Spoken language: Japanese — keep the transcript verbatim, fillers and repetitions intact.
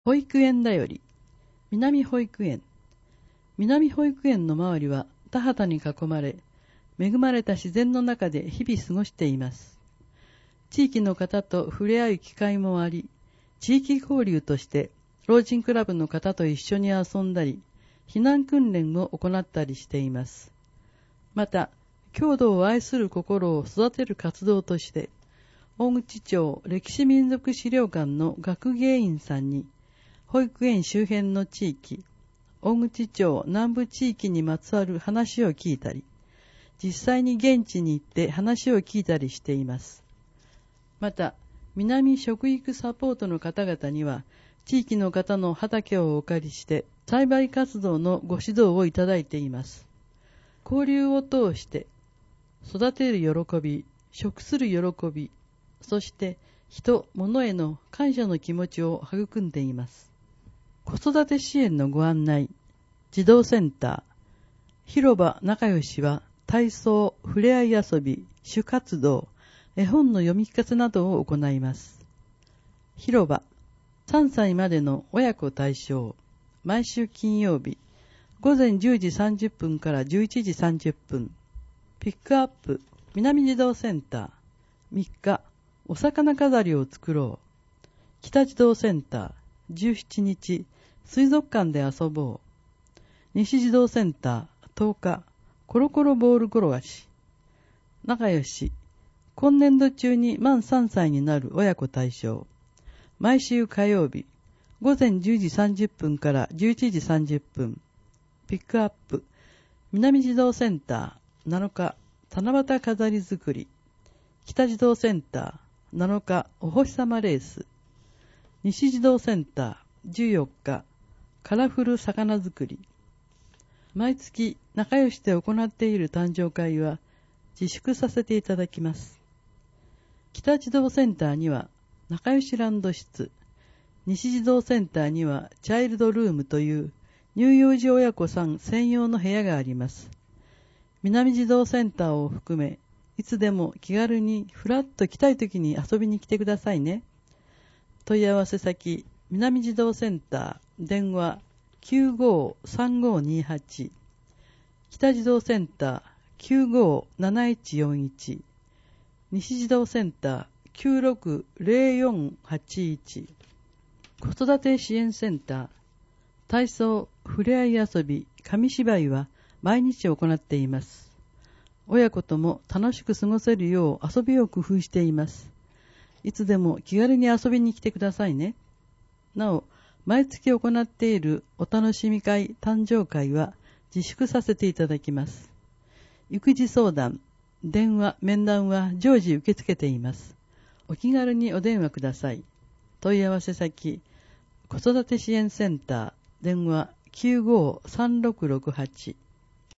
保育園だより、南保育園。南保育園の周りは田畑に囲まれ、恵まれた自然の中で日々過ごしています。地域の方と触れ合う機会もあり、地域交流として老人クラブの方と一緒に遊んだり、避難訓練を行ったりしています。また、郷土を愛する心を育てる活動として、大口町歴史民族資料館の学芸員さんに、保育園周辺の地域、大口町南部地域にまつわる話を聞いたり、実際に現地に行って話を聞いたりしています。また、南食育サポートの方々には、地域の方の畑をお借りして、栽培活動のご指導をいただいています。交流を通して、育てる喜び、食する喜び、そして人、物への感謝の気持ちを育んでいます。子育て支援のご案内、児童センター、広場仲良しは体操、ふれあい遊び、主活動、絵本の読み聞かせなどを行います。広場、さんさいまでの親子対象、毎週金曜日、ごぜんじゅうじさんじゅっぷんからじゅういちじさんじゅっぷん。ピックアップ、南児童センター、みっか、お魚飾りを作ろう。北児童センター、じゅうしちにち、水族館で遊ぼう。西児童センター、とおか、コロコロボール転がし。仲良し、今年度中に満さんさいになる親子対象。毎週火曜日、ごぜんじゅうじさんじゅっぷんからじゅういちじさんじゅっぷん。ピックアップ、南児童センター、なのか、七夕飾り作り。北児童センター、なのか、お星様レース。西児童センター、じゅうよっか、カラフル魚作り。毎月仲良しで行っている誕生会は自粛させていただきます。北児童センターには仲良しランド室、西児童センターにはチャイルドルームという乳幼児親子さん専用の部屋があります。南児童センターを含め、いつでも気軽にふらっと来たいときに遊びに来てくださいね。問い合わせ先、南児童センター、電話 きゅうごーさんごーにーはち、北児童センター きゅうごーなないちよんいち、西児童センター きゅうろくーぜろよんはちいち、子育て支援センター、体操、ふれあい遊び、紙芝居は毎日行っています。親子とも楽しく過ごせるよう遊びを工夫しています。いつでも気軽に遊びに来てくださいね。なお、毎月行っているお楽しみ会、誕生会は自粛させていただきます。育児相談、電話、面談は常時受け付けています。お気軽にお電話ください。問い合わせ先、子育て支援センター、電話 きゅうごーさんろくろくはち